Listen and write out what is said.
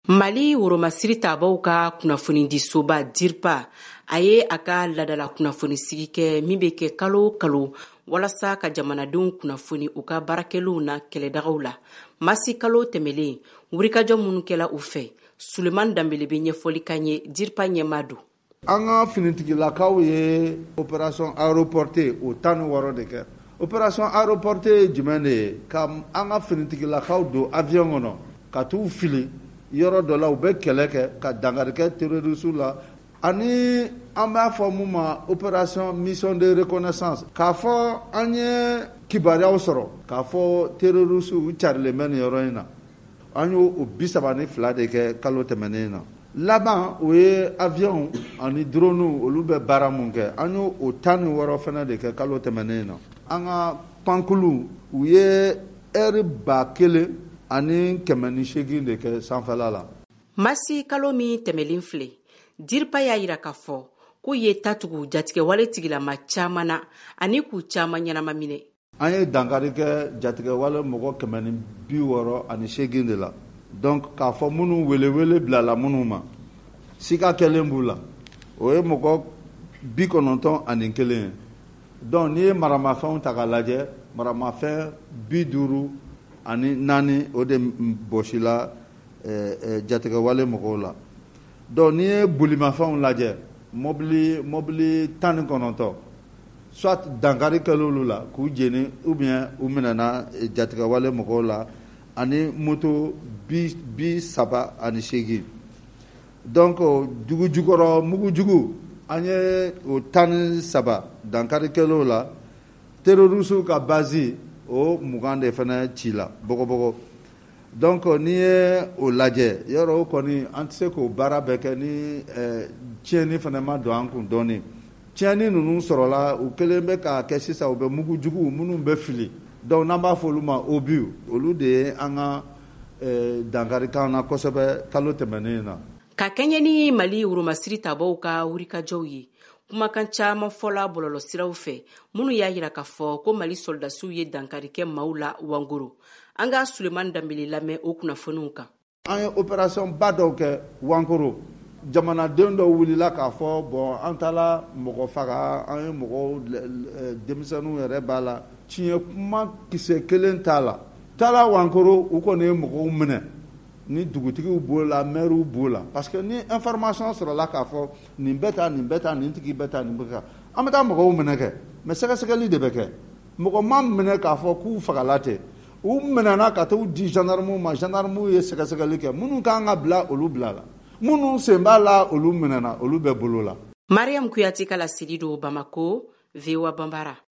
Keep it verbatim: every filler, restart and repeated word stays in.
Mali woromasiri tabaw ka kunnafoni di soba dirpa a ye a ka ladala kunnafoni sigi kɛ min bɛ kɛ kalo kalo walasa ka jamanadenw kunnafoni u ka baarakɛlenw na kɛlɛdagaw la. Masi kalo tɛmɛlen wurikajɔ minnu kɛla u fɛ Suleman Danbele bɛ ɲɛfɔli kan ye dirpa ɲɛmaa don. An ka finitigilakaw ye opération aéroportée o tan ni wɔɔrɔ de kɛ. Opération aéroportée ye jumɛn de ye? Ka an ka finitigilakaw don avion kɔnɔ ka t'u fili yɔrɔ dɔ la u bɛ kɛlɛ kɛ ka dankari kɛ terroriste la ani an b'a fɔ mun ma opération mission de reconnaissance k'a fɔ an ye kibaruyaw sɔrɔ k'a fɔ terroriste u carilen bɛ nin yɔrɔ in na. An y'o bi saba ni fila de kɛ kalo tɛmɛnen na. Laban o ye avion ani drone olu bɛ baara mun kɛ an y'o o tan ni wɔɔrɔ fana de kɛ kalo tɛmɛnen na. An ka pankulu u ye heure ba kelen ani kɛmɛ ni seegin de kɛ sanfɛla la. Masi kalo min tɛmɛlen filɛ dirpa y'a yira k'a fɔ k'u ye tatugu jatigɛ wale tigilama caman na ani k'u caman ɲɛnama minɛ. An ye dankari kɛ jatigɛ wale mɔgɔ kɛmɛ ni bi wɔɔrɔ ani seegin de la. Donc k'a fɔ minnu welewele bilala minnu ma sika kɛlen b'u la o ye mɔgɔ bi kɔnɔntɔn ani kelen ye. Donc n'i ye maramafɛnw ta k'a lajɛ maramafɛn bi duuru ani naani o de bɔsila eh, jatigɛ wale mɔgɔw la. Donc n'i ye bolimafɛnw lajɛ mobili mobili tan ni kɔnɔntɔn soit dankari kɛl'olu la k'u jeni ou bien u minɛna jatigɛ wale mɔgɔw la ani moto bi, bi saba ani seegin. Donc dugu jukɔrɔ mugu jugu an ye o tan ni saba dankari kɛl'o la terroriste ka base o mugan de fana ci la bɔgɔbɔgɔ. Donc n'i ye o lajɛ yɔrɔ o kɔni an tɛ se k'o baara bɛɛ kɛ ni eh, tiɲɛni fana ma don an kun dɔɔnin. Tiɲɛni ninnu sɔrɔla u kelen bɛ k'a kɛ sisan u bɛ mugu jugu minnu bɛ fili. Donc n'an b'a fɔ olu ma obus olu de ye an ka eh, dankarikan na kosɛbɛ kalo tɛmɛnen na. Ka kɛɲɛ ni Mali woromasiri tabaw ka wurikajɔw ye kumakan caman fɔla bɔlɔlɔsiraw fɛ minnu y'a yira k'a fɔ ko Mali soldasiw ye dankari kɛ maaw la Wangoro. An ka Suleman Danbele lamɛn o kunnafoniw kan. An ye opération ba dɔw kɛ Wangoro. Jamanaden dɔw wulila k'a fɔ bon an taala mɔgɔ faga an ye mɔgɔw denmisɛnninw yɛrɛ b'a la tiɲɛ kuma kisɛ kelen t'a la. Taala Wangoro u kɔni ye mɔgɔw minɛ ni dugutigiw b'o la maires b'o la parce que ni information sɔrɔla k'a fɔ nin bɛ taa nin bɛ taa nin tigi bɛ taa nin bɛ taa an bɛ taa mɔgɔw minɛ kɛ mais sɛgɛsɛgɛli de bɛ kɛ mɔgɔ ma minɛ k'a fɔ k'u fagala tɛ u minɛna ka t'u di gendarmew ma gendarmew ye sɛgɛsɛgɛli kɛ minnu kan ka bila olu bila la minnu sen b'a la olu minɛna olu bɛ bolo la. Mariam Kuyate ka laseli don Bamako, V O A Bambara.